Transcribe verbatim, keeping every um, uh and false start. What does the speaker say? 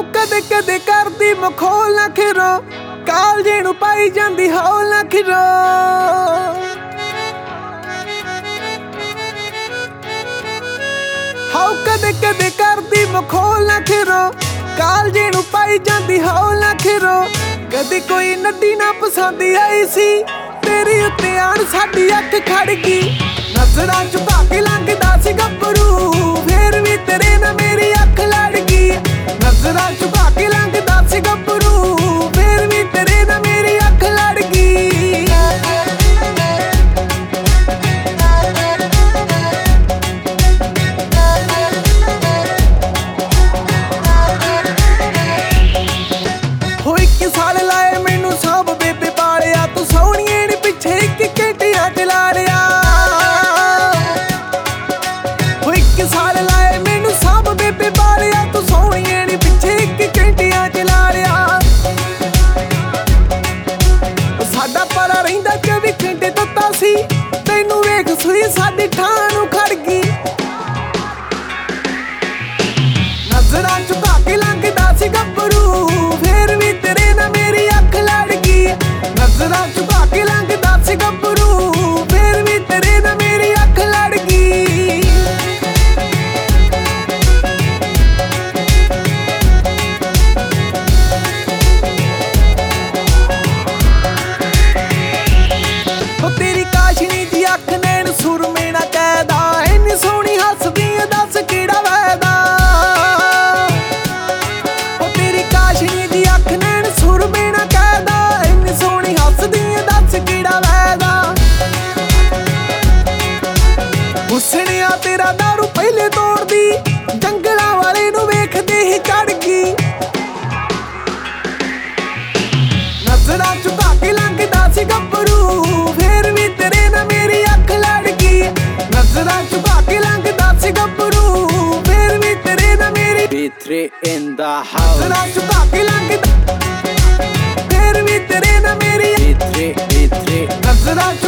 How ਕਦੇ ਕਦੇ ਕਰਦੀ ਮਖੌਲ ਨਾ ਖਿਰੋ, ਕਾਲਜੇ ਨੂੰ ਪਾਈ ਜਾਂਦੀ ਹੌਲ ਨਾ ਖਿਰੋ। ਹਾਉ ਕਦੇ ਕਦੇ ਕਰਦੀ ਮਖੌਲ ਨਾ ਖਿਰੋ, ਕਾਲਜੇ ਨੂੰ ਪਾਈ ਜਾਂਦੀ ਹੌਲ ਨਾ ਖਿਰੋ। ਕਦੇ ਕੋਈ ਨੱਡੀ ਨਾ ਪਸੰਦ ਆਈ ਸੀ, ਤੇਰੀ ਉੱਤੇ ਆਣ ਸਾਡੀ ਅੱਖ ਖੜ ਗਈ। ਨਜ਼ਰਾਂ ਝੁਕਾ ਕੇ ਲੰਘਦਾ ਸੀ ਗੱਭਰੂ, ਫੇਰ ਵੀ ਤੇਰੇ ਨਾਲ ਮੇਰੀ ਅੱਖ ਲੜ ਗਈ। ਨਜ਼ਰਾਂ ਝੁਕਾ ਕੇ ਲੰਘਦਾ ਸੀ ਗੱਭਰੂ, ਫੇਰ ਵੀ ਤੇਰੇ ਨਾਲ ਮੇਰੀ ਅੱਖ ਲੜ ਗਈ। ਹੋ ਇੱਕ ਸਾਲ ਲਾਏ ਮੈਨੂੰ ਸਭ ਬੇਬੇ ਪਾਲਿਆ, ਤੂੰ ਸੋਹਣੀਏ ਨੀ ਪਿੱਛੇ ਇੱਕ ਘੰਟਿਆਂ ਚ ਲਾ ਲਿਆ। ਹੋ ਇੱਕ ਸਾਲ ਲਾਏ ਮੈਨੂੰ ਸਭ ਬੇਬੇ ਪਾਲਿਆ, ਤੂੰ ਸੋਹਣੀਏ ਨੀ ਪਿੱਛੇ ਇੱਕ ਘੰਟਿਆਂ ਚ ਲਾ ਲਿਆ। ਸਾਡਾ ਪਰਾ ਰਹਿੰਦਾ ਚੌਵੀ ਘੰਟੇ ਦਿੱਤਾ ਸੀ, ਤੈਨੂੰ ਵੇਖ ਸੂਈ ਸਾਡੀ ਠਾਂ ਨੂੰ ਖੜ ਗਈ। ਨਜ਼ਰਾਂ ਝੁਕਾ ਕੇ ਲੰਘਦਾ ਸੀ ਗੱਭਰੂ, ਫੇਰ ਵੀ ਤੇਰੇ ਨਾਲ ਮੇਰੀ ਅੱਖ ਲੜ ਗਈ। ਨਜ਼ਰਾਂ ਝੁਕਾ ਕੇ ਲੰਘਦਾ ਸੀ ਗੱਭਰੂ, ਫੇਰ ਵੀ ਤੇਰੇ ਨਾਲ ਮੇਰੀ ਅੱਖ ਲੜ ਗਈ। ਉਹ ਤੇਰੀ ਕਾਸ਼ਨੀ ਦੀ ਅੱਖ ਨੈਣ ਸੁਰਮੇ ਨਾ ਕਹਿਦਾ, ਇੰਨੀ ਸੋਹਣੀ ਹੱਸਦੀ ਏ ਦੱਸ ਕਿਹੜਾ ਵੈਦਾ। ਉਹ ਤੇਰੀ ਕਾਸ਼ਨੀ ਦੀ ਅੱਖ ਨੈਣ ਸੁਰਮੇ ਨਾ ਕਹਿਦਾ, ਇੰਨੀ ਸੋਹਣੀ ਹੱਸਦੀ ਏ ਦੱਸ ਕਿਹੜਾ ਵੈਦਾ। ਹੁਸਨਿਆ ਤੇਰਾ ਦਾਰੂ ਪਹਿਲੇ ਤੋੜਦੀ, ਜੰਗਲਾਂ ਵਾਲੇ ਨੂੰ ਵੇਖਦੇ ਹੀ ਚੜ ਗਈ। ਨਜ਼ਰਾਂ ਝੁਕਾ ਕੇ ਲੰਘਦਾ ਸੀ ਗੱਭਰੂ, ਫੇਰ ਵੀ ਤੇਰੇ ਨਾਲ ਮੇਰੀ ਅੱਖ ਲੜ ਗਈ। ਨਜ਼ਰਾਂ ਝੁਕਾ ਕੇ ਲੰਘਦਾ ਸੀ ਗੱਭਰੂ, ਫੇਰ ਵੀ ਤੇਰੇ ਨਾਲ ਮੇਰੀ B three in the house. ਨਜ਼ਰਾਂ ਝੁਕਾ ਕੇ ਲੰਘਦਾ, ਫੇਰ ਵੀ ਤੇਰੇ ਨਾਲ ਮੇਰੀ B three, B three. ਨਜ਼ਰਾਂ